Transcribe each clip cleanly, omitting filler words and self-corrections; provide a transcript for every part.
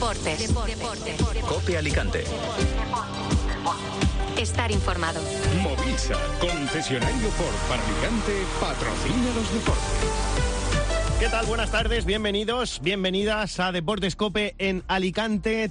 Deportes. COPE Alicante. Estar informado. Movisa, concesionario Ford para Alicante, patrocina los deportes. ¿Qué tal? Buenas tardes, bienvenidos, bienvenidas a Deportes COPE en Alicante,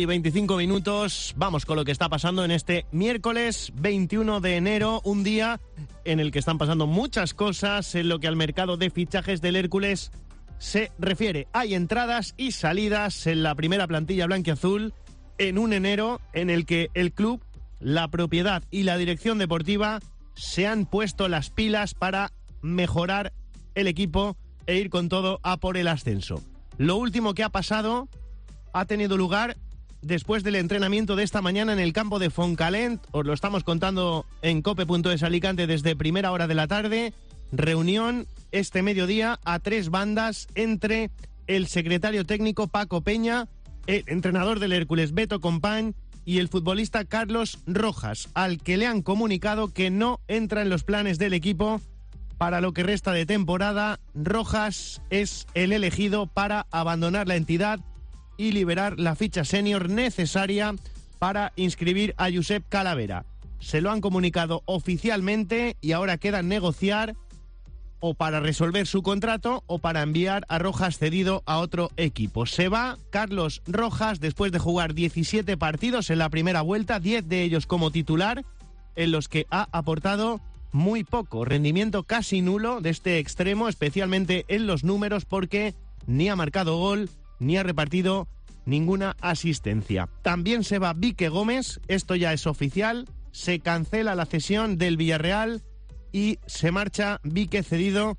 3:25. Vamos con lo que está pasando en este miércoles 21 de enero, un día en el que están pasando muchas cosas en lo que al mercado de fichajes del Hércules se refiere. Hay entradas y salidas en la primera plantilla blanquiazul en un enero en el que el club, la propiedad y la dirección deportiva se han puesto las pilas para mejorar el equipo e ir con todo a por el ascenso. Lo último que ha pasado ha tenido lugar después del entrenamiento de esta mañana en el campo de Fontcalent. Os lo estamos contando en cope.es Alicante desde primera hora de la tarde. Reunión este mediodía a tres bandas entre el secretario técnico Paco Peña, el entrenador del Hércules Beto Company y el futbolista Carlos Rojas, al que le han comunicado que no entra en los planes del equipo para lo que resta de temporada. Rojas es el elegido para abandonar la entidad y liberar la ficha senior necesaria para inscribir a Josep Calavera. Se lo han comunicado oficialmente y ahora queda negociar o para resolver su contrato o para enviar a Rojas cedido a otro equipo. Se va Carlos Rojas después de jugar 17 partidos en la primera vuelta, 10 de ellos como titular, en los que ha aportado muy poco, rendimiento casi nulo de este extremo, especialmente en los números, porque ni ha marcado gol ni ha repartido ninguna asistencia. También se va Vique Gómez, esto ya es oficial, se cancela la cesión del Villarreal y se marcha Vique cedido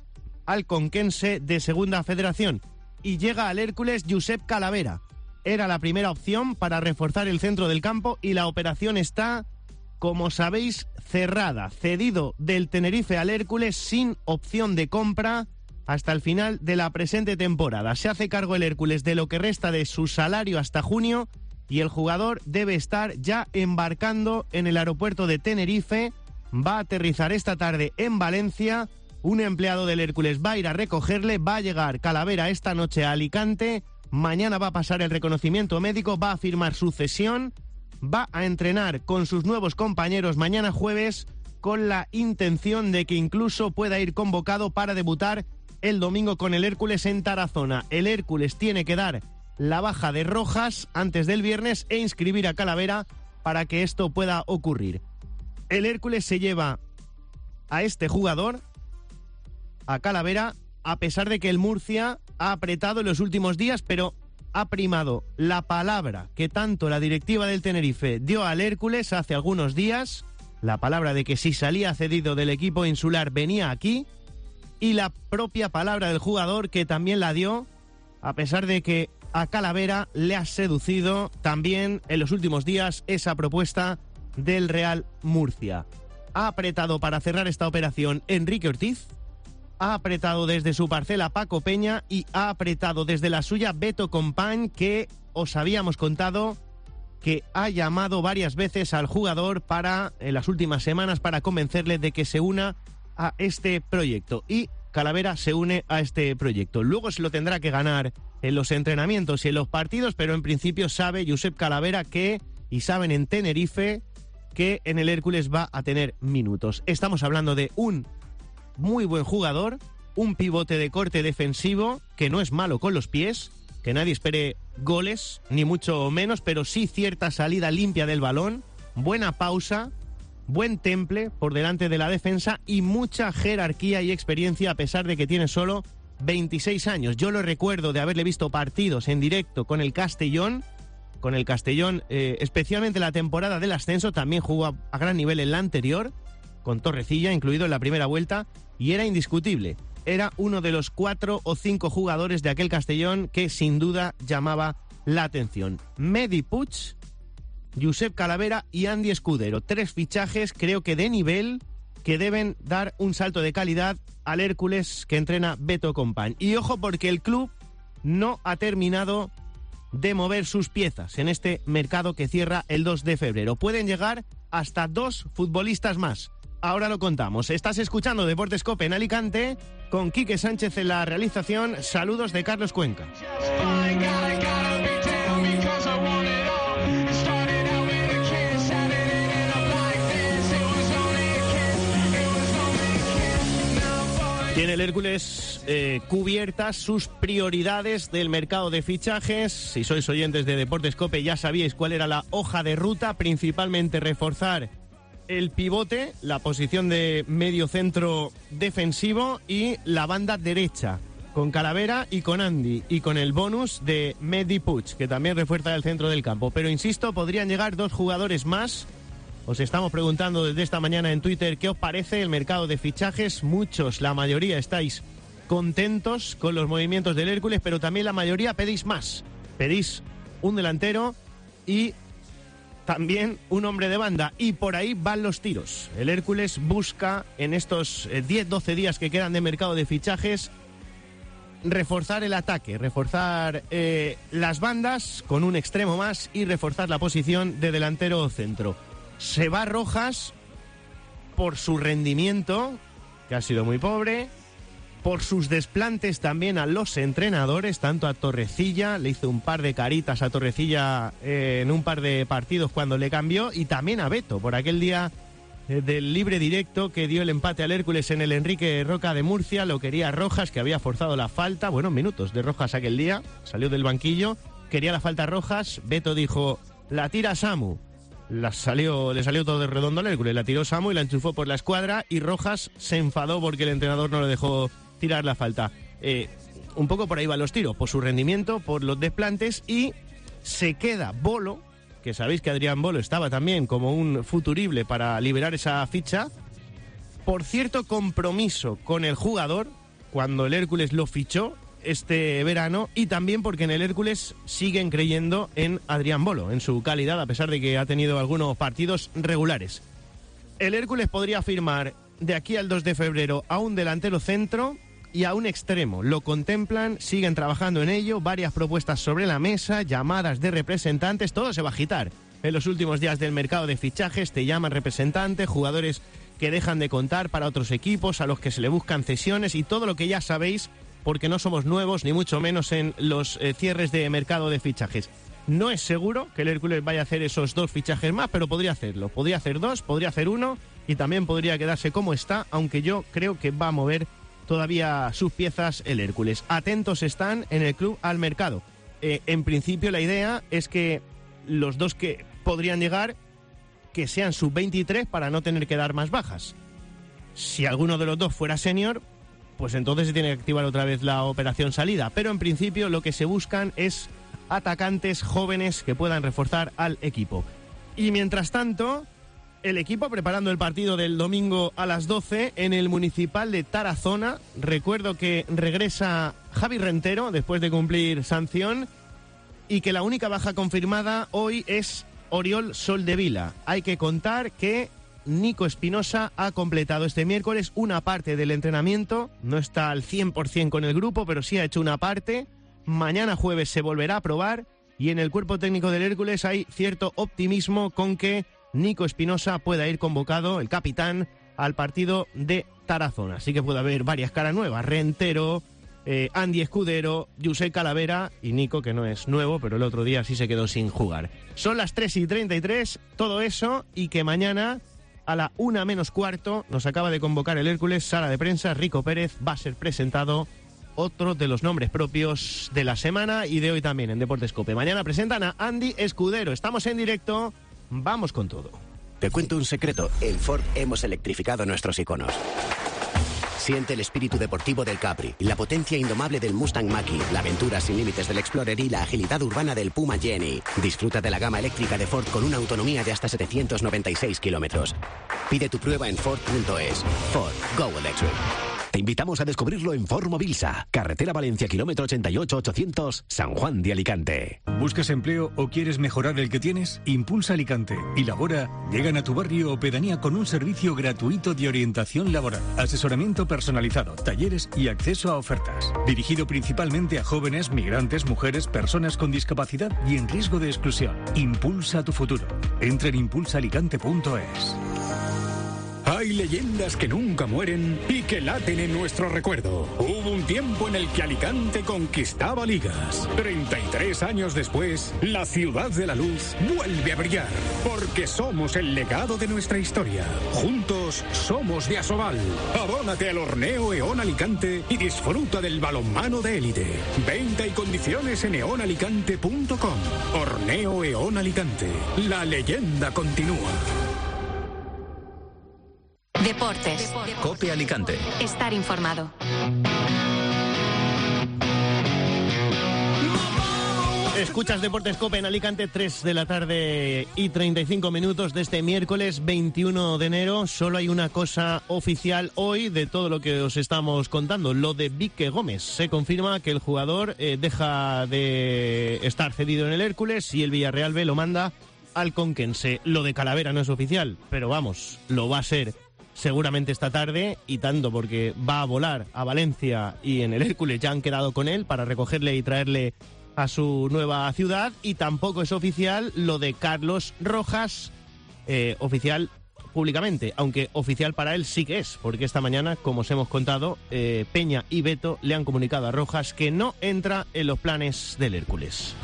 al Conquense de Segunda Federación. Y llega al Hércules Josep Calavera. Era la primera opción para reforzar el centro del campo y la operación está, como sabéis, cerrada. Cedido del Tenerife al Hércules sin opción de compra hasta el final de la presente temporada. Se hace cargo el Hércules de lo que resta de su salario hasta junio y el jugador debe estar ya embarcando en el aeropuerto de Tenerife. Va a aterrizar esta tarde en Valencia. Un empleado del Hércules va a ir a recogerle. Va a llegar Calavera esta noche a Alicante. Mañana va a pasar el reconocimiento médico. Va a firmar su cesión. Va a entrenar con sus nuevos compañeros mañana jueves con la intención de que incluso pueda ir convocado para debutar el domingo con el Hércules en Tarazona. El Hércules tiene que dar la baja de Rojas antes del viernes e inscribir a Calavera para que esto pueda ocurrir. El Hércules se lleva a este jugador, a Calavera, a pesar de que el Murcia ha apretado en los últimos días, pero ha primado la palabra que tanto la directiva del Tenerife dio al Hércules hace algunos días, la palabra de que si salía cedido del equipo insular venía aquí, y la propia palabra del jugador que también la dio, a pesar de que a Calavera le ha seducido también en los últimos días esa propuesta del Real Murcia. Ha apretado para cerrar esta operación Enrique Ortiz, ha apretado desde su parcela Paco Peña y ha apretado desde la suya Beto Company, que os habíamos contado que ha llamado varias veces al jugador en las últimas semanas para convencerle de que se una a este proyecto, y Calavera se une a este proyecto. Luego se lo tendrá que ganar en los entrenamientos y en los partidos, pero en principio sabe Josep Calavera y saben en Tenerife que en el Hércules va a tener minutos. Estamos hablando de un muy buen jugador, un pivote de corte defensivo que no es malo con los pies, que nadie espere goles, ni mucho menos, pero sí cierta salida limpia del balón, buena pausa, buen temple por delante de la defensa y mucha jerarquía y experiencia a pesar de que tiene solo 26 años. Yo lo recuerdo de haberle visto partidos en directo con el Castellón, especialmente la temporada del ascenso. También jugó a gran nivel en la anterior, con Torrecilla incluido en la primera vuelta, y era indiscutible. Era uno de los 4 o 5 jugadores de aquel Castellón que sin duda llamaba la atención. Medi Puig, Josep Calavera y Andy Escudero. 3 fichajes, creo que de nivel, que deben dar un salto de calidad al Hércules que entrena Beto Company. Y ojo, porque el club no ha terminado de mover sus piezas en este mercado que cierra el 2 de febrero. Pueden llegar hasta 2 futbolistas más. Ahora lo contamos. Estás escuchando Deportes COPE en Alicante con Quique Sánchez en la realización. Saludos de Carlos Cuenca. Tiene el Hércules cubiertas sus prioridades del mercado de fichajes. Si sois oyentes de Deportes COPE ya sabíais cuál era la hoja de ruta, principalmente reforzar el pivote, la posición de medio centro defensivo y la banda derecha, con Calavera y con Andy, y con el bonus de Mehdi Puig, que también refuerza el centro del campo. Pero insisto, podrían llegar 2 jugadores más. Os estamos preguntando desde esta mañana en Twitter qué os parece el mercado de fichajes. Muchos, la mayoría, estáis contentos con los movimientos del Hércules, pero también la mayoría pedís más. Pedís un delantero y también un hombre de banda. Y por ahí van los tiros. El Hércules busca en estos 10-12 días que quedan de mercado de fichajes reforzar el ataque, reforzar las bandas con un extremo más y reforzar la posición de delantero o centro. Se va Rojas por su rendimiento, que ha sido muy pobre, por sus desplantes también a los entrenadores, tanto a Torrecilla, le hizo un par de caritas a Torrecilla en un par de partidos cuando le cambió, y también a Beto, por aquel día del libre directo que dio el empate al Hércules en el Enrique Roca de Murcia. Lo quería Rojas, que había forzado la falta, buenos minutos de Rojas aquel día, salió del banquillo, quería la falta Rojas, Beto dijo, la tira Samu. Le salió todo de redondo al Hércules, la tiró Samu y la enchufó por la escuadra, y Rojas se enfadó porque el entrenador no le dejó tirar la falta. Un poco por ahí van los tiros, por su rendimiento, por los desplantes, y se queda Bolo, que sabéis que Adrián Bolo estaba también como un futurible para liberar esa ficha, por cierto compromiso con el jugador cuando el Hércules lo fichó este verano, y también porque en el Hércules siguen creyendo en Adrián Bolo, en su calidad, a pesar de que ha tenido algunos partidos regulares. El Hércules podría firmar de aquí al 2 de febrero a un delantero centro y a un extremo. Lo contemplan, siguen trabajando en ello, varias propuestas sobre la mesa, llamadas de representantes, todo se va a agitar. En los últimos días del mercado de fichajes te llaman representantes, jugadores que dejan de contar para otros equipos, a los que se le buscan cesiones y todo lo que ya sabéis, porque no somos nuevos, ni mucho menos en los cierres de mercado de fichajes. No es seguro que el Hércules vaya a hacer esos 2 fichajes más, pero podría hacerlo. Podría hacer 2, podría hacer 1 y también podría quedarse como está, aunque yo creo que va a mover todavía sus piezas el Hércules. Atentos están en el club al mercado. En principio la idea es que los 2 que podrían llegar, que sean sub-23 para no tener que dar más bajas. Si alguno de los 2 fuera senior, pues entonces se tiene que activar otra vez la operación salida. Pero en principio lo que se buscan es atacantes jóvenes que puedan reforzar al equipo. Y mientras tanto, el equipo preparando el partido del domingo a las 12 en el Municipal de Tarazona. Recuerdo que regresa Javi Rentero después de cumplir sanción y que la única baja confirmada hoy es Oriol Soldevila. Hay que contar que Nico Espinosa ha completado este miércoles una parte del entrenamiento, no está al 100% con el grupo, pero sí ha hecho una parte. Mañana jueves se volverá a probar y en el cuerpo técnico del Hércules hay cierto optimismo con que Nico Espinosa pueda ir convocado, el capitán, al partido de Tarazona. Así que puede haber varias caras nuevas, Rentero, Andy Escudero, Josep Calavera y Nico, que no es nuevo, pero el otro día sí se quedó sin jugar. Son las 3:33, todo eso, y que mañana a la 1 menos cuarto nos acaba de convocar el Hércules, sala de prensa, Rico Pérez, va a ser presentado otro de los nombres propios de la semana y de hoy también en Deportes COPE. Mañana presentan a Andy Escudero, estamos en directo, vamos con todo. Te cuento un secreto, en Ford hemos electrificado nuestros iconos. Siente el espíritu deportivo del Capri, la potencia indomable del Mustang Mach-E, la aventura sin límites del Explorer y la agilidad urbana del Puma Jenny. Disfruta de la gama eléctrica de Ford con una autonomía de hasta 796 kilómetros. Pide tu prueba en Ford.es. Ford, go electric. Te invitamos a descubrirlo en Ford Mobilsa, carretera Valencia, kilómetro 88-800, San Juan de Alicante. ¿Buscas empleo o quieres mejorar el que tienes? Impulsa Alicante y Labora llegan a tu barrio o pedanía con un servicio gratuito de orientación laboral, asesoramiento personalizado, talleres y acceso a ofertas. Dirigido principalmente a jóvenes, migrantes, mujeres, personas con discapacidad y en riesgo de exclusión. Impulsa tu futuro. Entra en impulsaalicante.es. Hay leyendas que nunca mueren y que laten en nuestro recuerdo. Hubo un tiempo en el que Alicante conquistaba ligas. 33 años después, la ciudad de la luz vuelve a brillar. Porque somos el legado de nuestra historia. Juntos somos de Asobal. Abónate al Horneo Eón Alicante y disfruta del balonmano de élite. Venta y condiciones en eonalicante.com. Horneo Eón Alicante. La leyenda continúa. Deportes. COPE Alicante. Estar informado. Escuchas Deportes COPE en Alicante, 3 de la tarde y 35 minutos de este miércoles 21 de enero. Solo hay una cosa oficial hoy de todo lo que os estamos contando, lo de Vique Gómez. Se confirma que el jugador deja de estar cedido en el Hércules y el Villarreal B lo manda al Conquense. Lo de Calavera no es oficial, pero vamos, lo va a ser seguramente esta tarde, y tanto porque va a volar a Valencia y en el Hércules ya han quedado con él para recogerle y traerle a su nueva ciudad. Y tampoco es oficial lo de Carlos Rojas, oficial públicamente, aunque oficial para él sí que es, porque esta mañana, como os hemos contado, Peña y Beto le han comunicado a Rojas que no entra en los planes del Hércules.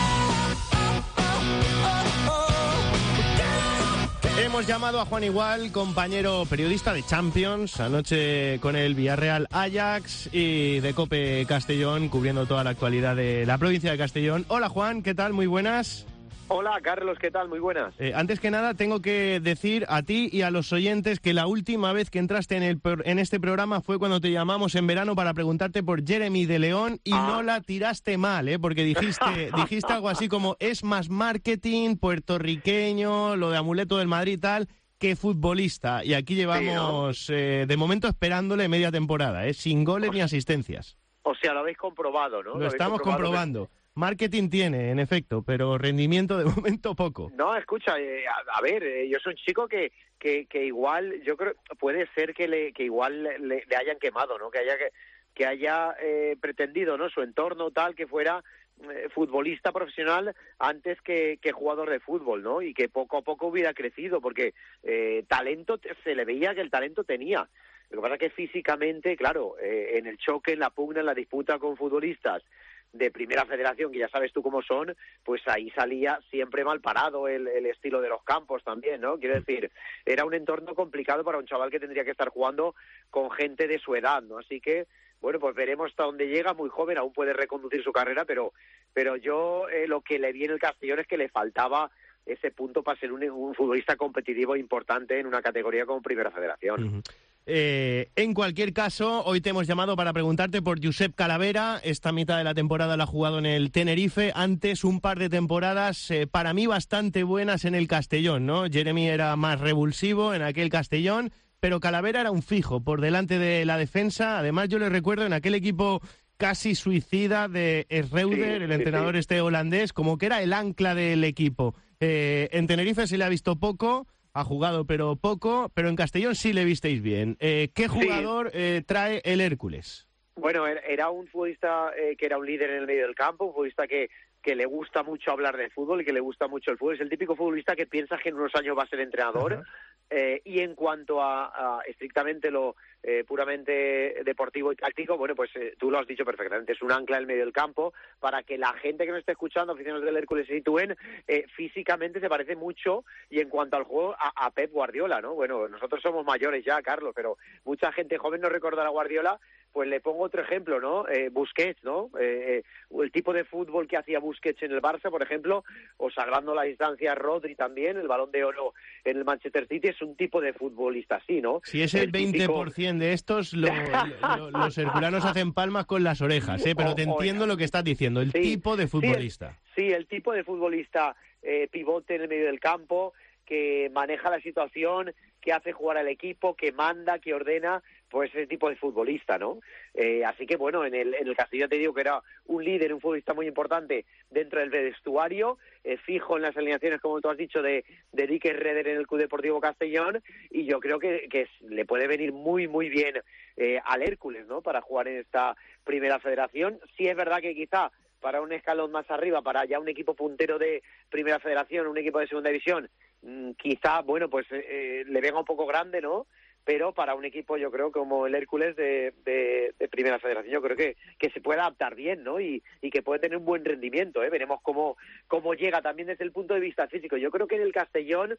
Hemos llamado a Juan Igual, compañero periodista de Champions, anoche con el Villarreal Ajax, y de COPE Castellón, cubriendo toda la actualidad de la provincia de Castellón. Hola Juan, ¿qué tal? Muy buenas. Hola Carlos, ¿qué tal? Muy buenas. Antes que nada, tengo que decir a ti y a los oyentes que la última vez que entraste en este programa fue cuando te llamamos en verano para preguntarte por Jeremy de León y no la tiraste mal, porque dijiste algo así como es más marketing, puertorriqueño, lo de amuleto del Madrid y tal, que futbolista. Y aquí llevamos de momento esperándole media temporada, sin goles ni asistencias. O sea, lo habéis comprobado, ¿no? Lo estamos comprobando. Marketing tiene, en efecto, pero rendimiento de momento poco. No, escucha, a ver, yo soy un chico que igual, yo creo, puede ser que igual le hayan quemado, ¿no? Que haya pretendido, ¿no? Su entorno tal, que fuera futbolista profesional antes que jugador de fútbol, ¿no? Y que poco a poco hubiera crecido, porque talento, se le veía que el talento tenía. Lo que pasa es que físicamente, claro, en el choque, en la pugna, en la disputa con futbolistas de primera federación, que ya sabes tú cómo son, pues ahí salía siempre mal parado el estilo de los campos también, ¿no? Quiero decir, era un entorno complicado para un chaval que tendría que estar jugando con gente de su edad, ¿no? Así que, bueno, pues veremos hasta dónde llega, muy joven, aún puede reconducir su carrera, pero yo lo que le vi en el Castellón es que le faltaba ese punto para ser un futbolista competitivo importante en una categoría como Primera Federación. Uh-huh. En cualquier caso, hoy te hemos llamado para preguntarte por Josep Calavera. Esta mitad de la temporada la ha jugado en el Tenerife. Antes, un par de temporadas para mí bastante buenas en el Castellón, ¿no? Jeremy era más revulsivo en aquel Castellón, pero Calavera era un fijo por delante de la defensa. Además, yo le recuerdo en aquel equipo casi suicida de Schreuder, el entrenador holandés, como que era el ancla del equipo. En Tenerife se le ha visto poco, ha jugado pero poco, pero en Castellón sí le visteis bien. ¿Qué jugador trae el Hércules? Bueno, era un futbolista que era un líder en el medio del campo, un futbolista que le gusta mucho hablar de fútbol y que le gusta mucho el fútbol. Es el típico futbolista que piensa que en unos años va a ser entrenador. Uh-huh. Y en cuanto a estrictamente lo puramente deportivo y táctico, bueno, pues tú lo has dicho perfectamente, es un ancla en el medio del campo para que la gente que nos esté escuchando, aficionados del Hércules, se sitúen. Físicamente se parece mucho, y en cuanto al juego, a Pep Guardiola, ¿no? Bueno, nosotros somos mayores ya, Carlos, pero mucha gente joven no recordará a Guardiola. Pues le pongo otro ejemplo, ¿no? Busquets, ¿no? El tipo de fútbol que hacía Busquets en el Barça, por ejemplo, o salvando la distancia Rodri también, el Balón de Oro en el Manchester City, es un tipo de futbolista así, ¿no? Si es el 20% de estos, los herculanos hacen palmas con las orejas, pero te entiendo lo que estás diciendo, el tipo de futbolista. Sí, el tipo de futbolista pivote en el medio del campo, que maneja la situación, que hace jugar al equipo, que manda, que ordena, pues ese tipo de futbolista, ¿no? Así que, bueno, en el Castellón te digo que era un líder, un futbolista muy importante dentro del vestuario, fijo en las alineaciones, como tú has dicho, de Dick Herreder en el Club Deportivo Castellón, y yo creo que le puede venir muy, muy bien al Hércules, ¿no?, para jugar en esta Primera Federación. Sí es verdad que quizá para un escalón más arriba, para ya un equipo puntero de Primera Federación, un equipo de Segunda División, quizá, bueno, pues le venga un poco grande, ¿no? pero para un equipo, yo creo, como el Hércules de Primera Federación, yo creo que se puede adaptar bien, ¿no? Y que puede tener un buen rendimiento, ¿eh? Veremos cómo llega también desde el punto de vista físico. Yo creo que en el Castellón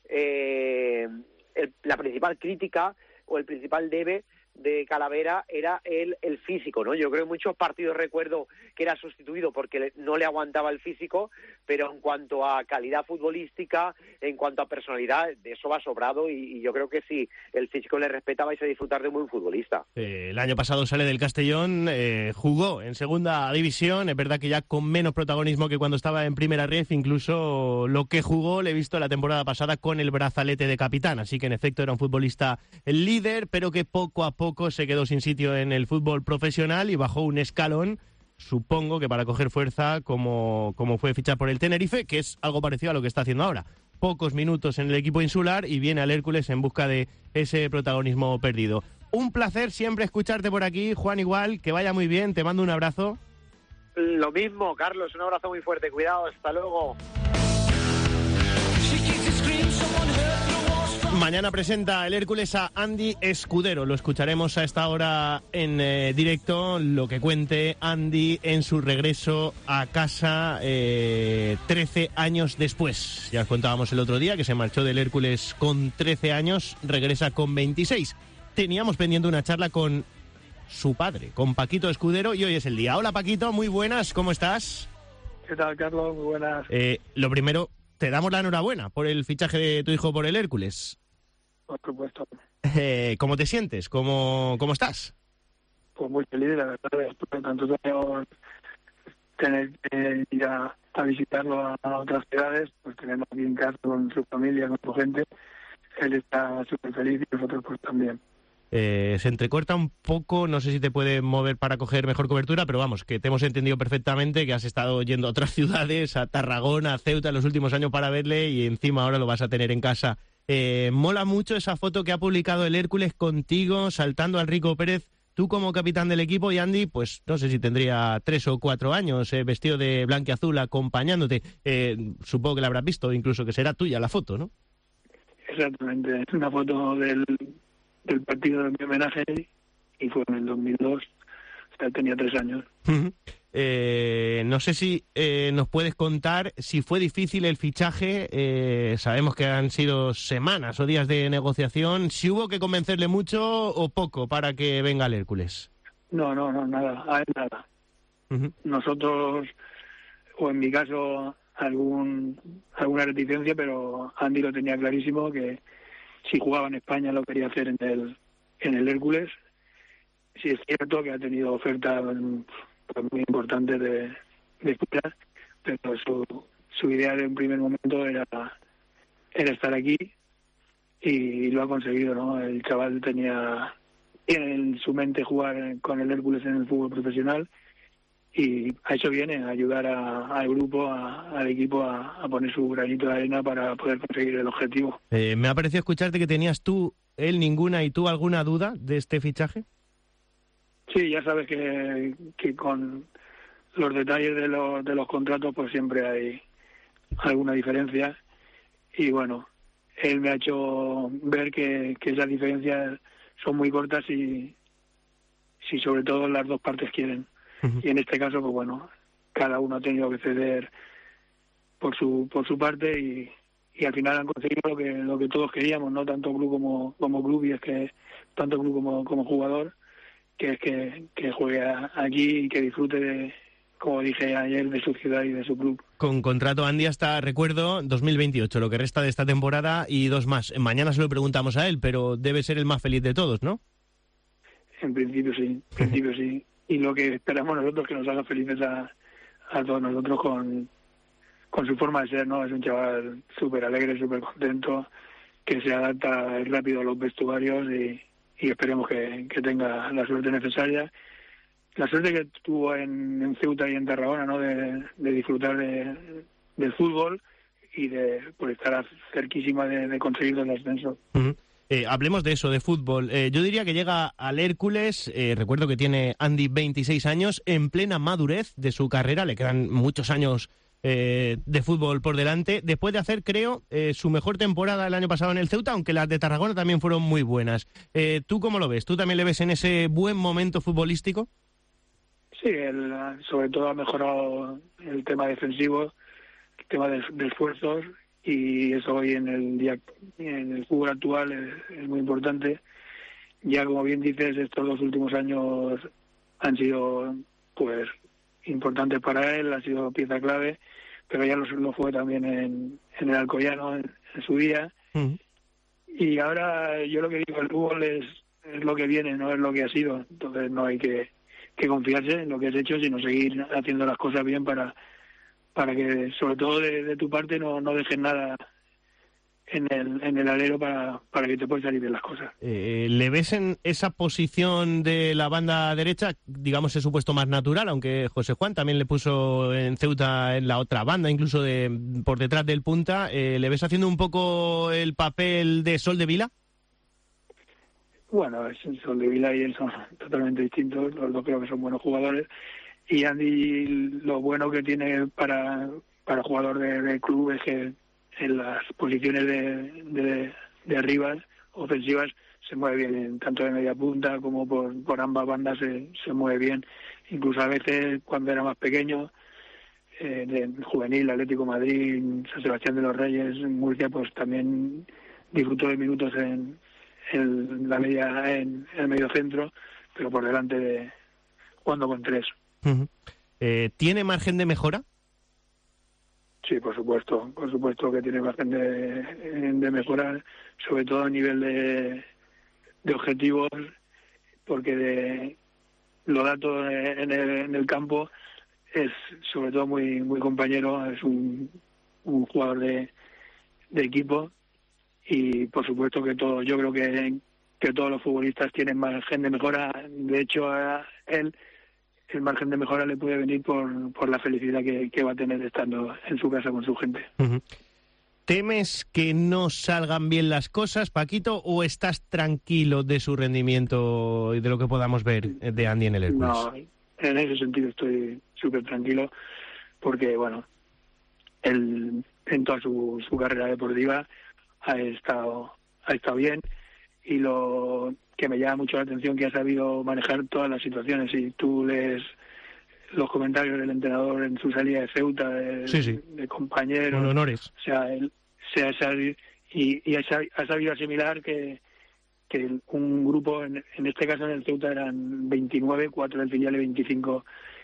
la principal crítica o el principal debe de Calavera era el físico, ¿no? Yo creo que muchos partidos recuerdo que era sustituido porque no le aguantaba el físico, pero en cuanto a calidad futbolística, en cuanto a personalidad, de eso va sobrado y yo creo que si el físico le respeta vais a disfrutar de un buen futbolista. El año pasado sale del Castellón, jugó en segunda división, es verdad que ya con menos protagonismo que cuando estaba en primera ref, incluso lo que jugó le he visto la temporada pasada con el brazalete de capitán, así que en efecto era un futbolista líder, pero que poco a poco se quedó sin sitio en el fútbol profesional y bajó un escalón, supongo que para coger fuerza como fue fichar por el Tenerife, que es algo parecido a lo que está haciendo ahora. Pocos minutos en el equipo insular y viene al Hércules en busca de ese protagonismo perdido. Un placer siempre escucharte por aquí, Juan, igual, que vaya muy bien, te mando un abrazo. Lo mismo, Carlos, un abrazo muy fuerte, cuidado, hasta luego. Mañana presenta el Hércules a Andy Escudero. Lo escucharemos a esta hora en directo, lo que cuente Andy en su regreso a casa 13 años después. Ya os contábamos el otro día que se marchó del Hércules con 13 años, regresa con 26. Teníamos pendiente una charla con su padre, con Paquito Escudero, y hoy es el día. Hola Paquito, muy buenas, ¿cómo estás? ¿Qué tal, Carlos? Muy buenas. Lo primero, te damos la enhorabuena por el fichaje de tu hijo por el Hércules. Por supuesto. ¿Cómo te sientes? ¿Cómo estás? Pues muy feliz, la verdad, después de tantos años tener que ir a visitarlo a otras ciudades, pues tenemos aquí en casa con su familia, con su gente. Él está súper feliz y nosotros pues también. Se entrecorta un poco, no sé si te puede mover para coger mejor cobertura, pero vamos, que te hemos entendido perfectamente que has estado yendo a otras ciudades, a Tarragona, a Ceuta en los últimos años para verle y encima ahora lo vas a tener en casa. Mola mucho esa foto que ha publicado el Hércules contigo, saltando al Rico Pérez, tú como capitán del equipo y Andy, pues no sé si tendría 3 o 4 años, vestido de blanquiazul acompañándote. Supongo que la habrás visto, incluso que será tuya la foto, ¿no? Exactamente, es una foto del partido de mi homenaje y fue en el 2002, o sea, tenía 3 años. No sé si nos puedes contar si fue difícil el fichaje, sabemos que han sido semanas o días de negociación, si hubo que convencerle mucho o poco para que venga el Hércules. No, nada, a él nada. Nosotros, o en mi caso, alguna reticencia, pero Andy lo tenía clarísimo que si jugaba en España lo quería hacer en el Hércules. Sí es cierto que ha tenido ofertas muy importantes de fuera, pero su idea de un primer momento era estar aquí y lo ha conseguido, ¿no? El chaval tiene en su mente jugar con el Hércules en el fútbol profesional y a eso viene, a ayudar al grupo, al equipo a poner su granito de arena para poder conseguir el objetivo. Me ha parecido escucharte que tenías él ninguna y tú alguna duda de este fichaje. Sí, ya sabes que con los detalles de los contratos pues siempre hay alguna diferencia y bueno, él me ha hecho ver que esas diferencias son muy cortas y si sobre todo las dos partes quieren. Y en este caso, pues bueno, cada uno ha tenido que ceder por su parte y al final han conseguido lo que todos queríamos, no tanto club como club, y es que tanto club como jugador, que es que juegue aquí y que disfrute como dije ayer, de su ciudad y de su club. Con contrato Andy hasta, recuerdo, 2028, lo que resta de esta temporada y 2 más. Mañana se lo preguntamos a él, pero debe ser el más feliz de todos, ¿no? En principio sí. Y lo que esperamos nosotros, que nos haga felices a todos nosotros con su forma de ser, ¿no? Es un chaval súper alegre, súper contento, que se adapta rápido a los vestuarios y esperemos que tenga la suerte necesaria. La suerte que tuvo en Ceuta y en Tarragona, ¿no? De disfrutar del fútbol y por estar cerquísima de conseguir el ascenso. Hablemos de eso, de fútbol. Yo diría que llega al Hércules, recuerdo que tiene Andy 26 años, en plena madurez de su carrera, le quedan muchos años de fútbol por delante, después de hacer, creo, su mejor temporada el año pasado en el Ceuta, aunque las de Tarragona también fueron muy buenas. ¿Tú cómo lo ves? ¿Tú también le ves en ese buen momento futbolístico? Sí, sobre todo ha mejorado el tema defensivo, el tema de esfuerzos, y eso hoy en el fútbol actual es muy importante. Ya como bien dices, estos 2 últimos años han sido pues importantes para él, ha sido pieza clave, pero ya lo fue también en el Alcoyano en su día. Y ahora yo lo que digo, el fútbol es lo que viene, no es lo que ha sido. Entonces no hay que confiarse en lo que has hecho, sino seguir haciendo las cosas bien para que, sobre todo de tu parte, no dejes nada en el alero para que te puedan salir bien las cosas. ¿Le ves en esa posición de la banda derecha, digamos, es su puesto más natural, aunque José Juan también le puso en Ceuta en la otra banda, incluso por detrás del punta? ¿Le ves haciendo un poco el papel de Sol de Vila? Bueno, Sol de Vila y él son totalmente distintos, los dos creo que son buenos jugadores, y Andy lo bueno que tiene para jugador de club es que en las posiciones de arriba, ofensivas, se mueve bien, tanto de media punta como por ambas bandas se mueve bien. Incluso a veces, cuando era más pequeño, de juvenil, Atlético de Madrid, San Sebastián de los Reyes, Murcia, pues también disfrutó de minutos en el medio centro, pero por delante jugando con 3. ¿Tiene margen de mejora? Sí, por supuesto que tiene margen de mejorar, sobre todo a nivel de objetivos, porque los datos en el campo es sobre todo muy muy compañero, es un jugador de equipo, y por supuesto que yo creo que todos los futbolistas tienen margen de mejora. De hecho, a él el margen de mejora le puede venir por la felicidad que va a tener estando en su casa con su gente. ¿Temes que no salgan bien las cosas, Paquito, o estás tranquilo de su rendimiento y de lo que podamos ver de Andy en el Hércules? No, en ese sentido estoy súper tranquilo, porque bueno, él en toda su carrera deportiva ha estado bien, y lo que me llama mucho la atención que ha sabido manejar todas las situaciones. Si tú lees los comentarios del entrenador en su salida de Ceuta, de compañeros, con honores. O sea, él ha sabido asimilar que un grupo, en este caso en el Ceuta eran 29, 4 del filial y 25,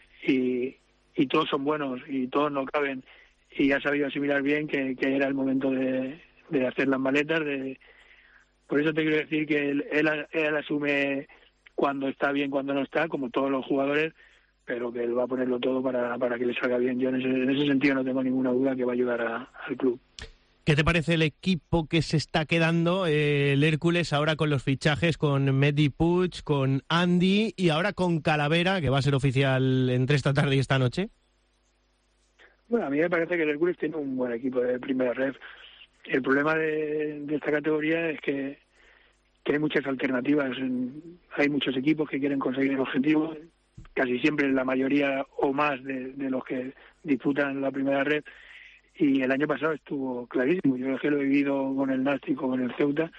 y todos son buenos y todos no caben, y ha sabido asimilar bien que era el momento de hacer las maletas. Por eso te quiero decir que él asume cuando está bien, cuando no está, como todos los jugadores, pero que él va a ponerlo todo para que le salga bien. Yo en ese sentido no tengo ninguna duda que va a ayudar al club. ¿Qué te parece el equipo que se está quedando, el Hércules, ahora con los fichajes, con Medi Puig, con Andy y ahora con Calavera, que va a ser oficial entre esta tarde y esta noche? Bueno, a mí me parece que el Hércules tiene un buen equipo de primera red. El problema de esta categoría es que hay muchas alternativas. Hay muchos equipos que quieren conseguir el objetivo, casi siempre la mayoría o más de los que disputan la primera red, y el año pasado estuvo clarísimo. Yo es que lo he vivido con el Nástico, con el Ceuta.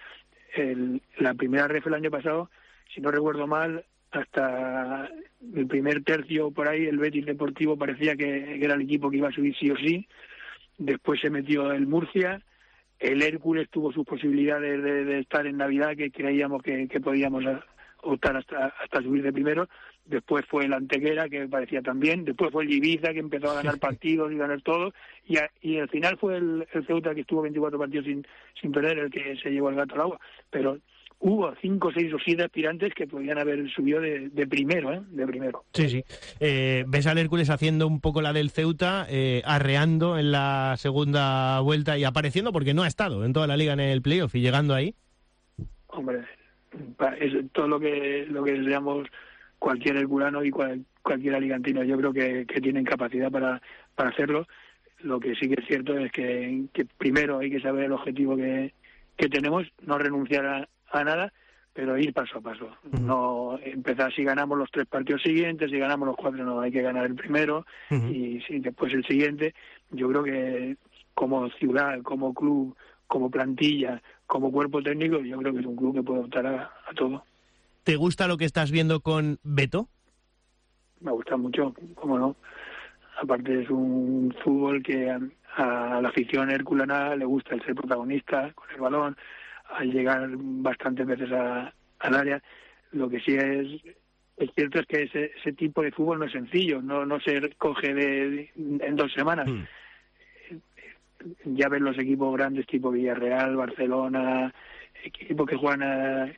La primera red el año pasado, si no recuerdo mal, hasta el primer tercio por ahí, el Betis Deportivo parecía que era el equipo que iba a subir sí o sí. Después se metió el Murcia. El Hércules tuvo sus posibilidades de estar en Navidad, que creíamos que podíamos optar hasta subir de primero. Después fue el Antequera, que parecía también. Después fue el Ibiza, que empezó a ganar partidos y ganar todo. Y al final fue el Ceuta, que estuvo 24 partidos sin perder, el que se llevó el gato al agua. Pero hubo 5, 6 o 7 aspirantes que podían haber subido de primero, de primero. Sí. ¿Ves al Hércules haciendo un poco la del Ceuta, arreando en la segunda vuelta y apareciendo, porque no ha estado en toda la liga en el playoff y llegando ahí? Hombre, es todo lo que deseamos cualquier herculano y cualquier alicantino. Yo creo que tienen capacidad para hacerlo. Lo que sí que es cierto es que primero hay que saber el objetivo que tenemos, no renunciar a nada, pero ir paso a paso. No empezar si ganamos los 3 partidos siguientes, si ganamos los 4 no, hay que ganar el primero y si después el siguiente. Yo creo que como ciudad, como club, como plantilla, como cuerpo técnico, yo creo que es un club que puede optar a todo. ¿Te gusta lo que estás viendo con Beto? Me gusta mucho, cómo no. Aparte es un fútbol que a la afición herculana le gusta el ser protagonista con el balón, al llegar bastantes veces al área. Lo que sí es cierto es que ese tipo de fútbol no es sencillo, no se coge en 2 semanas. Ya ves los equipos grandes tipo Villarreal, Barcelona, equipos que juegan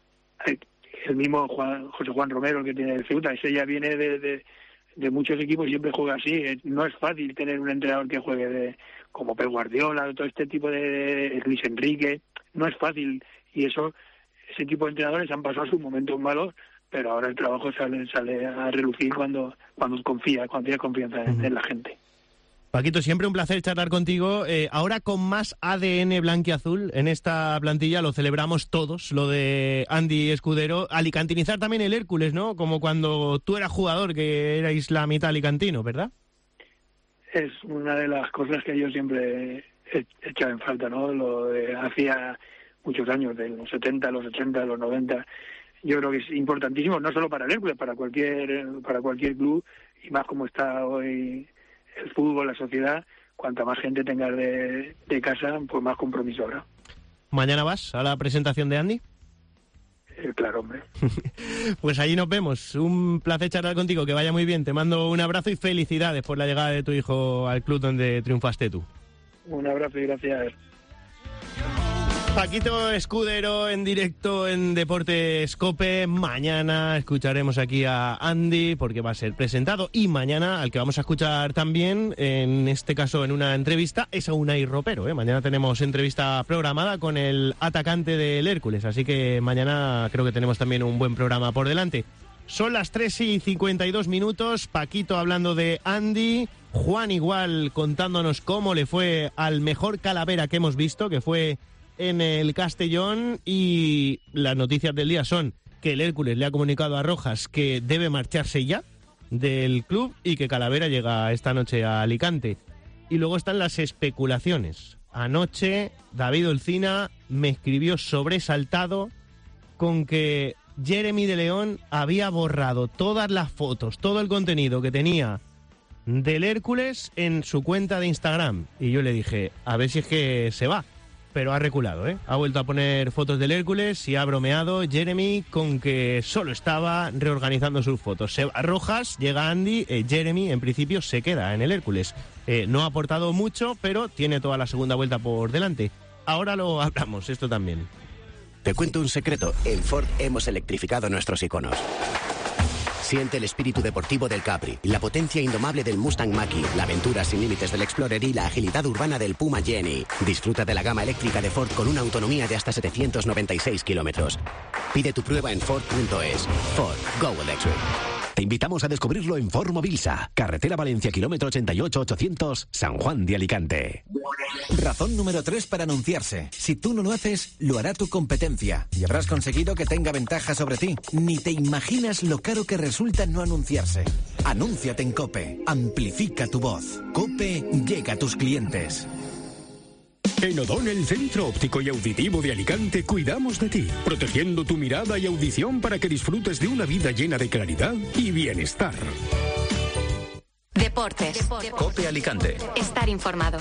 el mismo José Juan Romero, el que tiene el Ceuta, ese ya viene de muchos equipos y siempre juega así. No es fácil tener un entrenador que juegue como Pep Guardiola, todo este tipo de Luis Enrique, no es fácil, y ese tipo de entrenadores han pasado sus momentos malos, pero ahora el trabajo sale a relucir cuando tienes confianza en la gente. Paquito, siempre un placer charlar contigo. Ahora con más ADN blanquiazul en esta plantilla, lo celebramos todos, lo de Andy Escudero. Alicantinizar también el Hércules, ¿no? Como cuando tú eras jugador, que erais la mitad alicantino, ¿verdad? Es una de las cosas que yo siempre he echado en falta, ¿no? Lo de hacía muchos años, de los 70, los 80, los 90. Yo creo que es importantísimo, no solo para el Hércules, para cualquier club, y más como está hoy el fútbol, la sociedad. Cuanta más gente tengas de casa, pues más compromiso habrá. ¿Mañana vas a la presentación de Andy? Claro, hombre. Pues allí nos vemos. Un placer charlar contigo, que vaya muy bien. Te mando un abrazo y felicidades por la llegada de tu hijo al club donde triunfaste tú. Un abrazo y gracias. Paquito Escudero en directo en Deportes COPE. Mañana escucharemos aquí a Andy porque va a ser presentado, y mañana al que vamos a escuchar también, en este caso en una entrevista, es a Unai Ropero. Mañana tenemos entrevista programada con el atacante del Hércules, así que mañana creo que tenemos también un buen programa por delante. Son las 3:52, Paquito hablando de Andy, Juan igual contándonos cómo le fue al mejor calavera que hemos visto, que fue en el Castellón, y las noticias del día son que el Hércules le ha comunicado a Rojas que debe marcharse ya del club y que Calavera llega esta noche a Alicante. Y luego están las especulaciones. Anoche David Olcina me escribió sobresaltado con que Jeremy de León había borrado todas las fotos, todo el contenido que tenía del Hércules en su cuenta de Instagram. Y yo le dije, a ver si es que se va. Pero ha reculado, Ha vuelto a poner fotos del Hércules y ha bromeado Jeremy con que solo estaba reorganizando sus fotos. Se va Rojas, llega Andy, Jeremy en principio se queda en el Hércules. No ha aportado mucho, pero tiene toda la segunda vuelta por delante. Ahora lo hablamos, esto también. Te cuento un secreto, en Ford hemos electrificado nuestros iconos. Siente el espíritu deportivo del Capri, la potencia indomable del Mustang Mach-E, la aventura sin límites del Explorer y la agilidad urbana del Puma Jenny. Disfruta de la gama eléctrica de Ford con una autonomía de hasta 796 kilómetros. Pide tu prueba en Ford.es. Ford, go electric. Te invitamos a descubrirlo en Ford Mobilsa, carretera Valencia, kilómetro 88-800, San Juan de Alicante. Razón número 3 para anunciarse. Si tú no lo haces, lo hará tu competencia y habrás conseguido que tenga ventaja sobre ti. Ni te imaginas lo caro que resulta no anunciarse. Anúnciate en COPE. Amplifica tu voz. COPE llega a tus clientes. En O'Donnell Centro Óptico y Auditivo de Alicante cuidamos de ti, protegiendo tu mirada y audición para que disfrutes de una vida llena de claridad y bienestar. Deportes. COPE Alicante. Estar informado.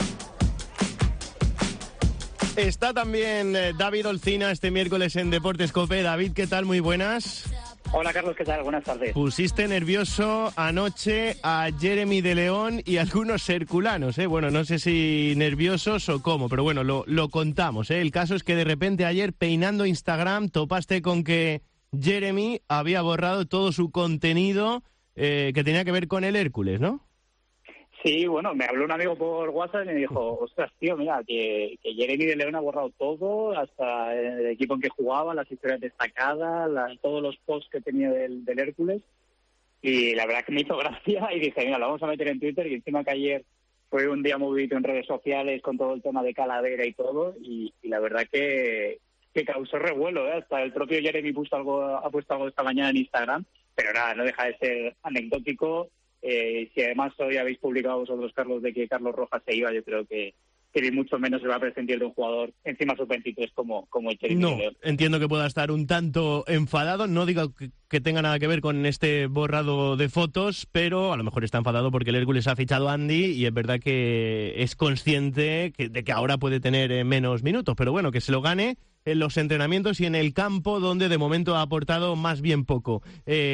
Está también David Olcina este miércoles en Deportes COPE. David, ¿qué tal? Muy buenas. Hola Carlos, ¿qué tal? Buenas tardes. Pusiste nervioso anoche a Jeremy de León y algunos herculanos, Bueno, no sé si nerviosos o cómo, pero bueno, lo contamos, El caso es que de repente ayer, peinando Instagram, topaste con que Jeremy había borrado todo su contenido que tenía que ver con el Hércules, ¿no? Sí, bueno, me habló un amigo por WhatsApp y me dijo, ostras, tío, mira, que Jeremy de León ha borrado todo, hasta el equipo en que jugaba, las historias destacadas, todos los posts que tenía del Hércules, y la verdad que me hizo gracia y dije, mira, lo vamos a meter en Twitter, y encima que ayer fue un día movidito en redes sociales con todo el tema de Calavera y todo, y la verdad que que causó revuelo, hasta el propio Jeremy ha puesto algo esta mañana en Instagram, pero nada, no deja de ser anecdótico. Si además hoy habéis publicado vosotros, Carlos, de que Carlos Rojas se iba, yo creo que ni mucho menos se va a prescindir de un jugador encima sub-23 como el Jeremy No, León. entiendo que pueda estar un tanto enfadado, no digo que tenga nada que ver con este borrado de fotos, pero a lo mejor está enfadado porque el Hércules ha fichado a Andy y es verdad que es consciente de que ahora puede tener menos minutos, pero bueno, que se lo gane en los entrenamientos y en el campo, donde de momento ha aportado más bien poco.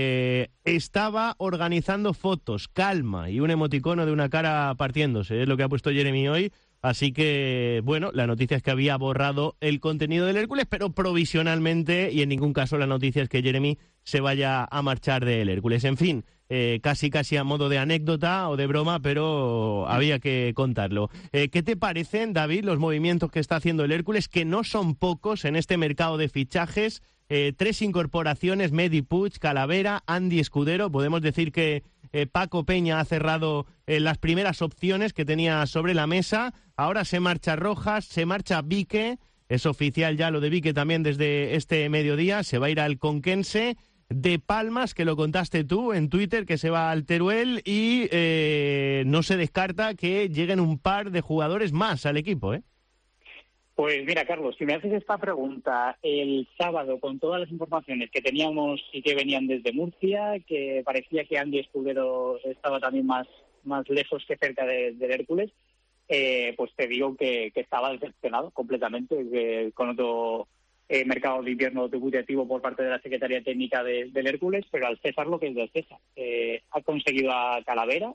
Estaba organizando fotos, calma, y un emoticono de una cara partiéndose, es lo que ha puesto Jeremy hoy. Así que, bueno, la noticia es que había borrado el contenido del Hércules, pero provisionalmente, y en ningún caso la noticia es que Jeremy se vaya a marchar del Hércules. En fin, casi a modo de anécdota o de broma, pero había que contarlo. ¿Qué te parecen, David, los movimientos que está haciendo el Hércules, que no son pocos en este mercado de fichajes? 3 incorporaciones, Medi Puig, Calavera, Andy Escudero. Podemos decir que Paco Peña ha cerrado las primeras opciones que tenía sobre la mesa. Ahora se marcha Rojas, se marcha Vique. Es oficial ya lo de Vique también desde este mediodía. Se va a ir al Conquense. De Palmas, que lo contaste tú en Twitter, que se va al Teruel. Y no se descarta que lleguen un par de jugadores más al equipo, ¿eh? Pues mira, Carlos, si me haces esta pregunta el sábado con todas las informaciones que teníamos y que venían desde Murcia, que parecía que Andy Escudero estaba también más lejos que cerca del Hércules, pues te digo que estaba decepcionado completamente con otro mercado de invierno debutativo por parte de la Secretaría Técnica del Hércules, pero al César lo que es del César. Ha conseguido a Calavera,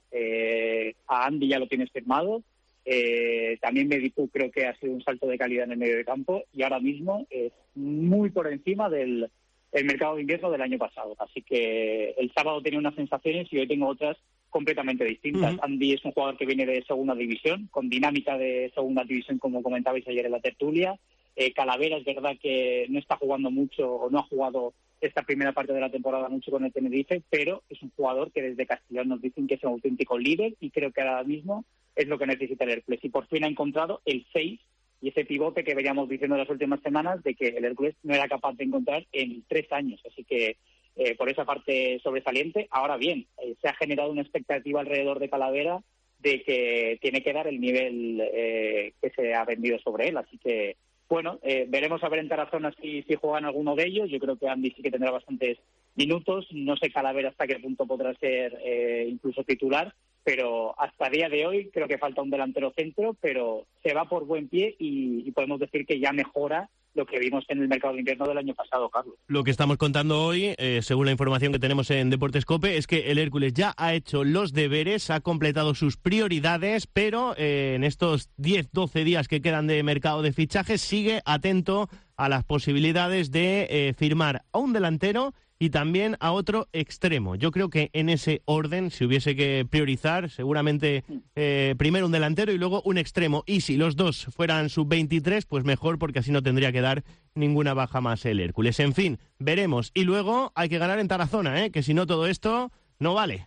a Andy ya lo tienes firmado. También Medipu creo que ha sido un salto de calidad en el medio de campo y ahora mismo es muy por encima del mercado de invierno del año pasado. Así que el sábado tenía unas sensaciones y hoy tengo otras completamente distintas. Andy es un jugador que viene de segunda división, con dinámica de segunda división, como comentabais ayer en la tertulia. Calavera es verdad que no está jugando mucho o no ha jugado esta primera parte de la temporada mucho con el Tenerife, pero es un jugador que desde Castellón nos dicen que es un auténtico líder y creo que ahora mismo es lo que necesita el Hércules. Y por fin ha encontrado el 6 y ese pivote que veníamos diciendo en las últimas semanas de que el Hércules no era capaz de encontrar en 3 años. Así que por esa parte sobresaliente. Ahora bien, se ha generado una expectativa alrededor de Calavera de que tiene que dar el nivel que se ha vendido sobre él. Así que bueno, veremos a ver en Tarazona si juegan alguno de ellos. Yo creo que Andy sí que tendrá bastantes minutos. No sé Calavera hasta qué punto podrá ser incluso titular, pero hasta día de hoy creo que falta un delantero centro, pero se va por buen pie y podemos decir que ya mejora lo que vimos en el mercado de invierno del año pasado, Carlos. Lo que estamos contando hoy, según la información que tenemos en Deportes COPE, es que el Hércules ya ha hecho los deberes, ha completado sus prioridades, pero en estos 10-12 días que quedan de mercado de fichajes sigue atento a las posibilidades de firmar a un delantero y también a otro extremo. Yo creo que en ese orden, si hubiese que priorizar, seguramente primero un delantero y luego un extremo. Y si los dos fueran sub-23, pues mejor, porque así no tendría que dar ninguna baja más el Hércules. En fin, veremos. Y luego hay que ganar en Tarazona, que si no todo esto no vale.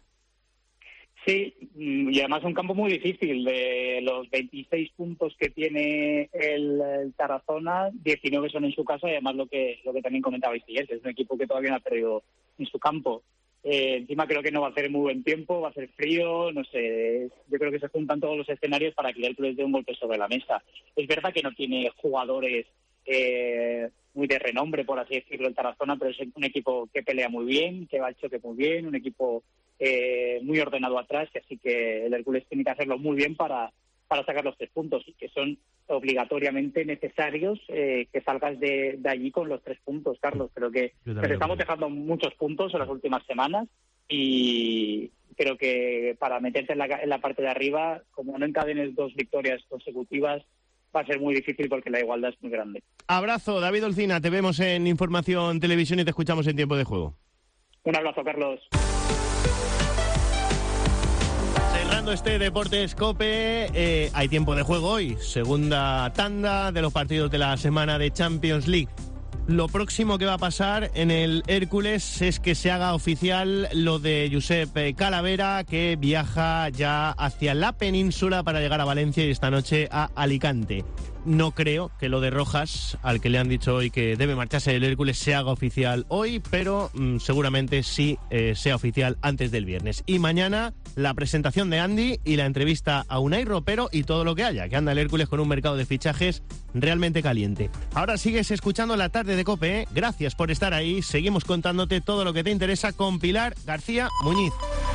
Sí, y además un campo muy difícil. De los 26 puntos que tiene el Tarazona, 19 son en su casa y además lo que también comentabais ayer, es un equipo que todavía no ha perdido en su campo. Encima creo que no va a hacer muy buen tiempo, va a ser frío, no sé. Yo creo que se juntan todos los escenarios para que el Hércules dé un golpe sobre la mesa. Es verdad que no tiene jugadores muy de renombre, por así decirlo, el Tarazona, pero es un equipo que pelea muy bien, que va al choque muy bien, un equipo muy ordenado atrás, así que el Hércules tiene que hacerlo muy bien para sacar los 3 puntos, y que son obligatoriamente necesarios que salgas de allí con los 3 puntos, Carlos. Creo que te estamos dejando muchos puntos en las últimas semanas y creo que para meterte en la parte de arriba, como no encadenes 2 victorias consecutivas, va a ser muy difícil porque la igualdad es muy grande. Abrazo, David Olcina, te vemos en Información Televisión y te escuchamos en Tiempo de Juego. Un abrazo, Carlos. Cerrando este Deportes COPE, hay tiempo de juego hoy, segunda tanda de los partidos de la semana de Champions League. Lo próximo que va a pasar en el Hércules es que se haga oficial lo de Josep Calavera, que viaja ya hacia la península para llegar a Valencia y esta noche a Alicante. No creo que lo de Rojas, al que le han dicho hoy que debe marcharse del Hércules, se haga oficial hoy, pero seguramente sí sea oficial antes del viernes. Y mañana la presentación de Andy y la entrevista a Unai Ropero y todo lo que haya, que anda el Hércules con un mercado de fichajes realmente caliente. Ahora sigues escuchando La Tarde de COPE, ¿eh? Gracias por estar ahí. Seguimos contándote todo lo que te interesa con Pilar García Muñiz.